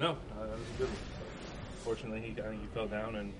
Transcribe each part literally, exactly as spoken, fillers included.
No, uh, that was a good one. Fortunately, he I think he fell down and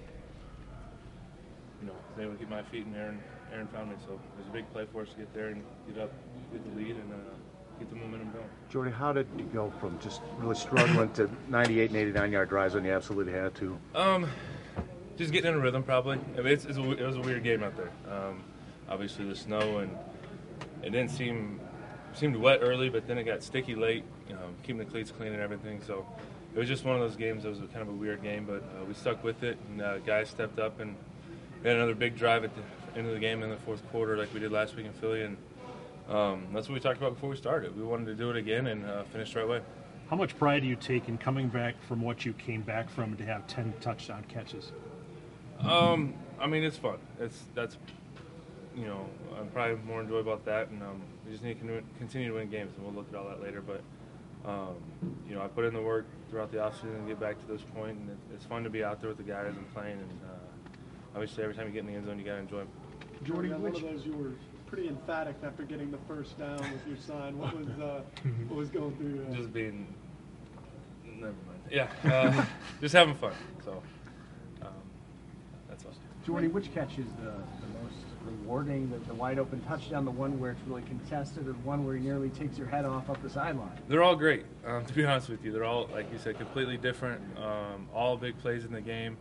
you know was able to keep my feet, and Aaron Aaron found me. So it was a big play for us to get there and get up, get the lead, and uh, get the momentum going. Jordy, how did you go from just really struggling to ninety-eight and eighty-nine yard drives when you absolutely had to? Um, just getting in a rhythm, probably. I mean, it's, it's a, it was a weird game out there. Um, obviously, the snow, and it didn't seem seemed wet early, but then it got sticky late. You know, keeping the cleats clean and everything. So it was just one of those games that was a, kind of a weird game, but uh, we stuck with it, and uh, guys stepped up, and we had another big drive at the end of the game in the fourth quarter, like we did last week in Philly, and um, that's what we talked about before we started. We wanted to do it again and uh, finish the right way. How much pride do you take in coming back from what you came back from to have ten touchdown catches? Um, I mean, it's fun. It's that's you know, I'm probably more enjoyable about that, and um, we just need to continue to win games, and we'll look at all that later. But um, you know, I put in the work throughout the offseason and get back to this point, and it, it's fun to be out there with the guys and playing. And uh, obviously, every time you get in the end zone, you got to enjoy them. Jordy, one of those you were pretty emphatic after getting the first down with your son. What was uh, what was going through? Uh... Just being, never mind. Yeah, uh, just having fun. So um, that's all. Jordy, which catch is the, the most rewarding? The, the wide open touchdown, the one where it's really contested, or the one where he nearly takes your head off up the sideline? They're all great. Um, to be honest with you, they're all, like you said, completely different. Um, all big plays in the game.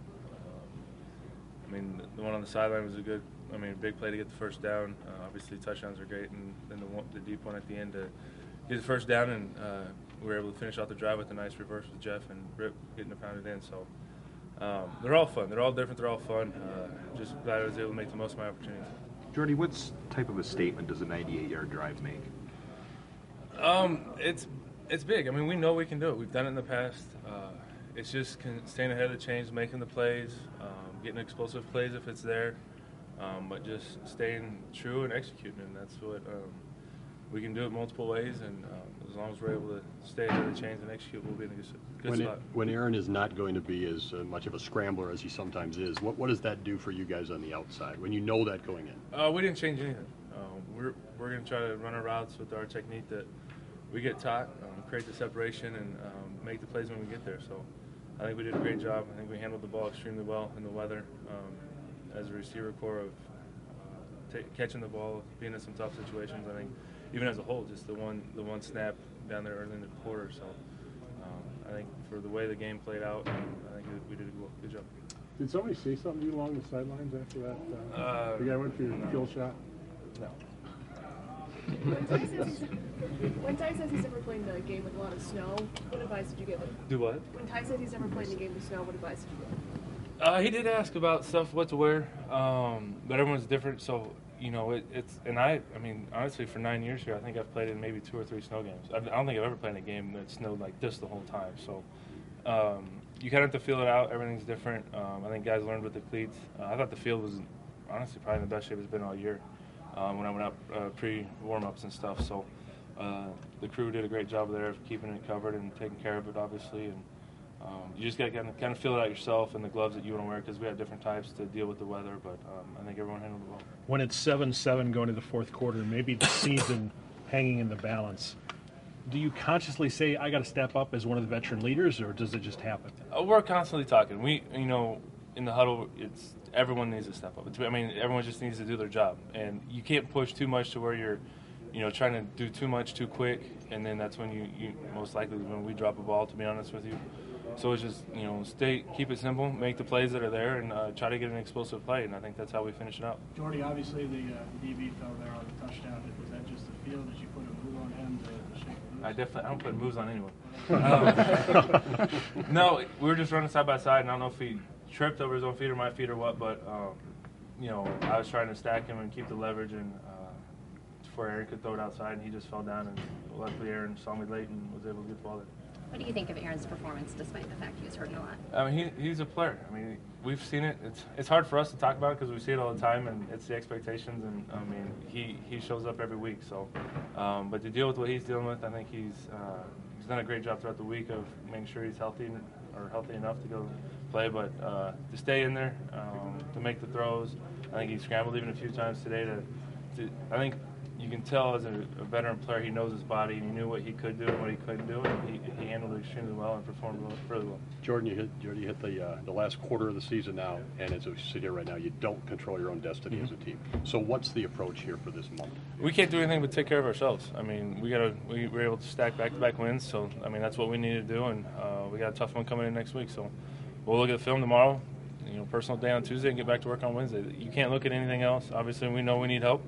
Um, I mean, the one on the sideline was a good. I mean, big play to get the first down. Uh, obviously, touchdowns are great, and then the, one, the deep one at the end to get the first down, and uh, we were able to finish out the drive with a nice reverse with Jeff and Rip getting it pounded in. So um, they're all fun. They're all different. They're all fun. Uh, just glad I was able to make the most of my opportunities. Jordy, what type of a statement does a ninety-eight yard drive make? Um, it's it's big. I mean, we know we can do it. We've done it in the past. Uh, it's just can, staying ahead of the chains, making the plays, um, getting explosive plays if it's there. Um, but just staying true and executing, and that's what um, we can do it multiple ways. And um, as long as we're able to stay ahead of the chains and execute, we'll be in a good, good when spot. It, when Aaron is not going to be as uh, much of a scrambler as he sometimes is, what what does that do for you guys on the outside when you know that going in? Uh, we didn't change anything. Uh, we're we're going to try to run our routes with our technique that we get taught, um, create the separation, and um, make the plays when we get there. So I think we did a great job. I think we handled the ball extremely well in the weather. Um, as a receiver core of uh, t- catching the ball, being in some tough situations. I think even as a whole, just the one the one snap down there early in the quarter. So um, I think for the way the game played out, I think we did a good job. Did somebody say something to you along the sidelines after that? Uh, uh, the guy went for your no. kill shot? No. When Ty says he's, when Ty says he's never played in a game with a lot of snow, what advice did you give him? Do what? When Ty says he's never played in a game with snow, what advice did you give him? Uh, he did ask about stuff, what to wear, um, but everyone's different. So you know, it, it's and I, I mean, honestly, for nine years here, I think I've played in maybe two or three snow games. I, I don't think I've ever played in a game that snowed like this the whole time. So um, you kind of have to feel it out. Everything's different. Um, I think guys learned with the cleats. Uh, I thought the field was honestly probably in the best shape it's been all year um, when I went out uh, pre-warm-ups and stuff. So uh, the crew did a great job there of keeping it covered and taking care of it, obviously. And Um, you just got to kind of, kind of feel it out yourself and the gloves that you want to wear because we have different types to deal with the weather, but um, I think everyone handled it well. When it's seven seven going to the fourth quarter, maybe the season hanging in the balance, do you consciously say, I got to step up as one of the veteran leaders, or does it just happen? Uh, we're constantly talking. We, you know, in the huddle, it's everyone needs to step up. It's, I mean, everyone just needs to do their job, and you can't push too much to where you're, you know, trying to do too much too quick, and then that's when you, you most likely when we drop a ball, to be honest with you. So it's just, you know, stay, keep it simple, make the plays that are there, and uh, try to get an explosive play, and I think that's how we finish it out. Jordy, obviously the uh, D B fell there on the touchdown. Was that just the field? Did you put a move on him to shake the moves? I definitely, I don't put moves on anyone. um, no, we were just running side by side, and I don't know if he tripped over his own feet or my feet or what, but, um, you know, I was trying to stack him and keep the leverage, and uh, before Aaron could throw it outside, and he just fell down, and luckily Aaron saw me late and was able to get the ball there. What do you think of Aaron's performance, despite the fact he was hurting a lot? I mean, he, he's a player. I mean, we've seen it. It's it's hard for us to talk about it because we see it all the time, and it's the expectations. And I mean, he, he shows up every week. So, um, but to deal with what he's dealing with, I think he's uh, he's done a great job throughout the week of making sure he's healthy or healthy enough to go play. But uh, to stay in there, um, to make the throws. I think he scrambled even a few times today. To, to I think you can tell as a, a veteran player, he knows his body and he knew what he could do and what he couldn't do, and he, he handled it extremely well and performed really, really well. Jordan, you hit, Jordan, you hit the, uh, the last quarter of the season now, and as we sit here right now, you don't control your own destiny Mm-hmm. as a team. So what's the approach here for this month? We can't do anything but take care of ourselves. I mean, we gotta we were able to stack back-to-back wins, so I mean that's what we need to do, and uh, we got a tough one coming in next week. So we'll look at the film tomorrow. You know, personal day on Tuesday, and get back to work on Wednesday. You can't look at anything else. Obviously, we know we need help,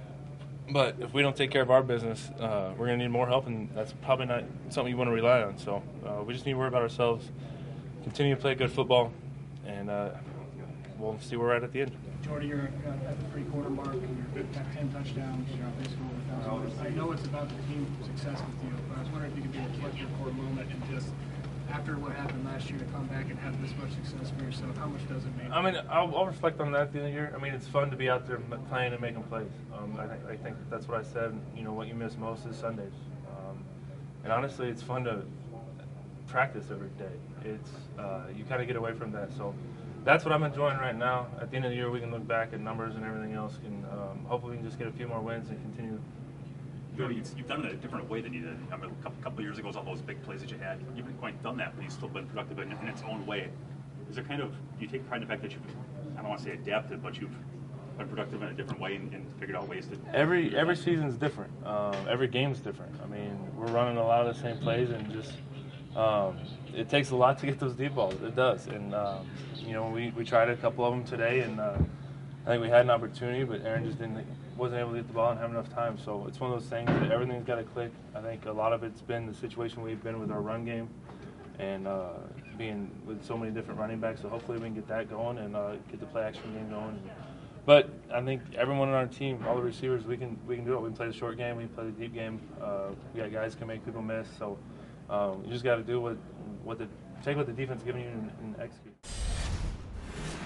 but if we don't take care of our business, uh, we're gonna need more help, and that's probably not something you want to rely on. So uh, we just need to worry about ourselves, continue to play good football, and uh, we'll see where we're at at the end. Jordy, you're uh, at the three-quarter mark, and you've got ten touchdowns, you're basically over one thousand yards. I know it's about the team success with you, but I was wondering if you could be a reflective for a moment and just, after what happened last year, to come back and have this much success for yourself, how much does it mean? I mean, I'll, I'll reflect on that at the end of the year. I mean, it's fun to be out there m- playing and making plays. Um, I, th- I think that's what I said. You know, what you miss most is Sundays. Um, and honestly, it's fun to practice every day. It's uh, you kind of get away from that. So that's what I'm enjoying right now. At the end of the year, we can look back at numbers and everything else, and um, hopefully we can just get a few more wins and continue. Jordy, you've done it a different way than you did. I mean, a couple, couple of years ago, all those big plays that you had, you haven't quite done that, but you've still been productive in, in its own way. Is there kind of, do you take pride in the fact that you've, I don't want to say adapted, but you've been productive in a different way and, and figured out ways to... Every every season's different. Um, every game's different. I mean, we're running a lot of the same plays, and just um, it takes a lot to get those deep balls. It does, and um, you know, we, we tried a couple of them today, and uh, I think we had an opportunity, but Aaron just didn't wasn't able to get the ball and have enough time. So it's one of those things that everything's got to click. I think a lot of it's been the situation we've been with our run game, and uh, being with so many different running backs. So hopefully we can get that going and uh, get the play action game going. But I think everyone on our team, all the receivers, we can we can do it. We can play the short game, we can play the deep game. Uh, we got guys who can make people miss. So um, you just got to do what what the take what the defense is giving you and, and execute.